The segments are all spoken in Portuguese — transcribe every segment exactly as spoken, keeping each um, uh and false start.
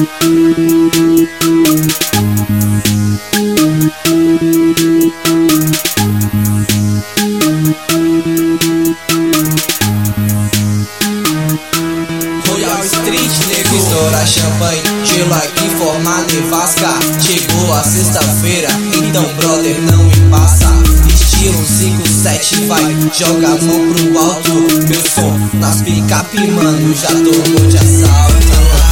Royal Street, nego, estoura champanhe, gelo aqui forma nevasca. Chegou a sexta-feira, então brother não me passa. Estilo cinco sete vai, joga a mão pro alto. Meu som nas picape, mano, já tomou de assalto.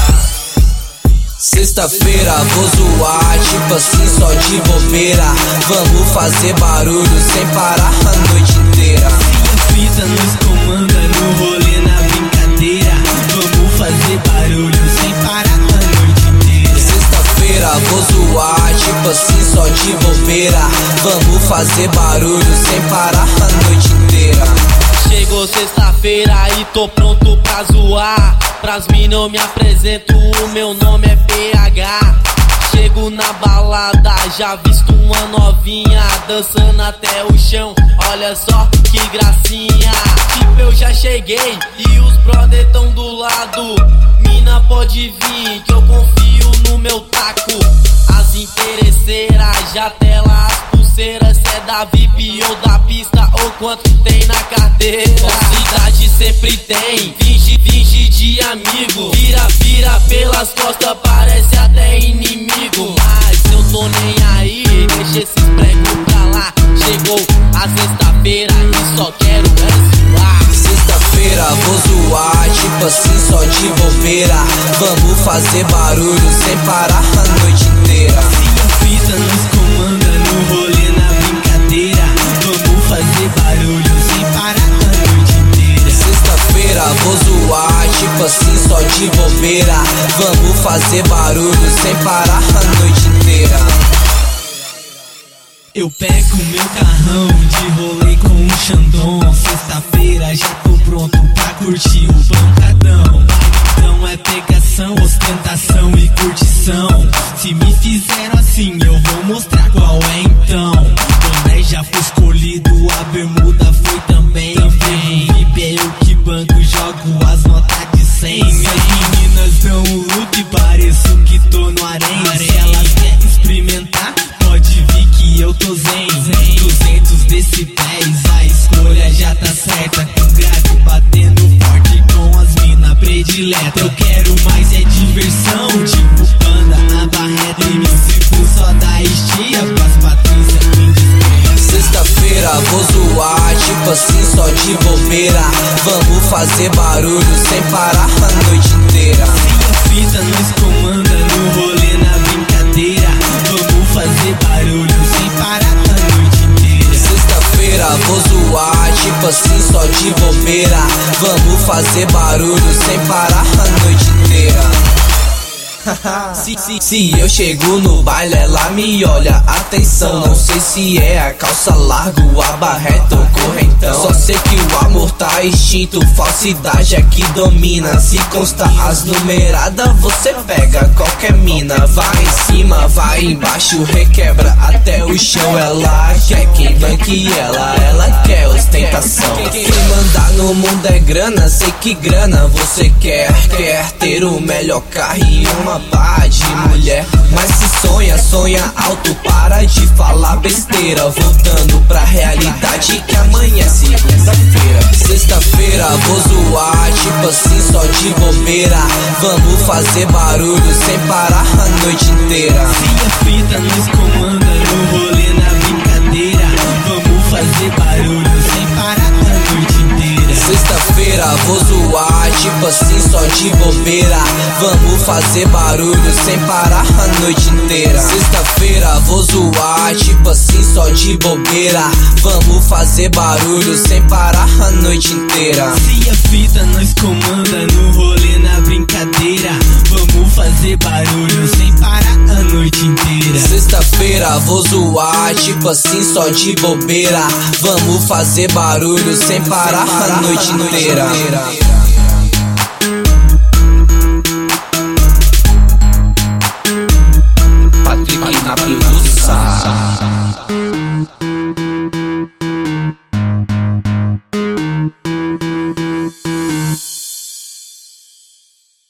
Sexta-feira vou zoar, tipo assim só de bobeira. Vamos fazer barulho sem parar a noite inteira. Se a fita nos comanda no rolê, na brincadeira, vamos fazer barulho sem parar a noite inteira. Sexta-feira vou zoar, tipo assim só de bobeira. Vamos fazer barulho sem parar a noite inteira. Chegou sexta-feira e tô pronto pra zoar. Pras mina eu me apresento, o meu nome é P H. Chego na balada, já visto uma novinha dançando até o chão, olha só que gracinha. Tipo eu já cheguei e os brother tão do lado. Mina pode vir que eu confio no meu taco. As interesseiras já tela as pulseiras. Se é da V I P ou da pista ou quanto tem na carteira. Cidade sempre tem, finge, finge de amigo. Vira, vira pelas costas, parece até inimigo. Mas eu tô nem aí, deixa esses pregos pra lá. Chegou a sexta-feira e só quero é zoar. Sexta-feira vou zoar, tipo assim só de bobeira. Vamos fazer barulho sem parar a noite inteira. Se a fita nos comanda no rolê, na brincadeira, vamos fazer barulho sem parar a noite inteira. Sexta-feira vou zoar, tipo assim só de bobeira. Vamos fazer barulho sem parar a noite inteira. Eu pego meu carrão de rolê com um Xandão. Sexta-feira já tô pronto pra curtir o pancadão. Então é pegação, ostentação e curtição. Se me fizeram assim eu vou mostrar qual é então. O boné já foi escolhido, a bermuda foi também. Também V I P é eu que banco, jogo as notas de cem. Minhas meninas dão um look, pareço que tô no harém. Se elas querem experimentar, pode vir que eu tô zen. Duzentos decibéis, a escolha já tá certa. Com grave batendo forte com as mina prediletas. Eu quero mais é diversão, tipo Panda, a Barreta, M C só da estia pras Patrícia indiscreta. Sexta-feira vou zoar, tipo assim só de bobeira. Vamos fazer barulho sem parar a noite inteira. Se a fita nos comanda no rolê, na brincadeira, vamos fazer barulho sem parar a noite inteira. Sexta-feira vou zoar, tipo assim só de bobeira. Vamos fazer barulho sem parar a noite inteira. se, se, se eu chego no baile ela me olha, atenção. Não sei se é a calça larga, a barreta ou correntão. Só sei que o amor tá extinto, falsidade é que domina. Se constar as numeradas você pega qualquer mina. Vai em cima, vai embaixo, requebra até o chão. Ela quer quem banque ela, ela quer ostentação. Quem mandar no mundo é grana, sei que grana você quer. Quer ter o melhor carro e uma pá de mulher. Mas se sonha, sonha alto, para de falar besteira. Voltando pra realidade que amanhã é segunda-feira. Sexta-feira vou zoar, tipo assim só de bobeira. Vamos fazer barulho sem parar a noite inteira. Se a fita nos comanda no rolê, na brincadeira, vamos fazer barulho sem parar a noite inteira. Sexta-feira vou zoar, tipo assim só de bobeira. Vamos fazer barulho sem parar a noite inteira. Sexta-feira vou zoar, tipo assim só de bobeira. Vamos fazer barulho sem parar a noite inteira. Se a fita nos comanda no rolê, na brincadeira, vamos fazer barulho sem parar a noite inteira. Sexta-feira vou zoar, tipo assim só de bobeira. Vamos fazer barulho sem parar a noite inteira.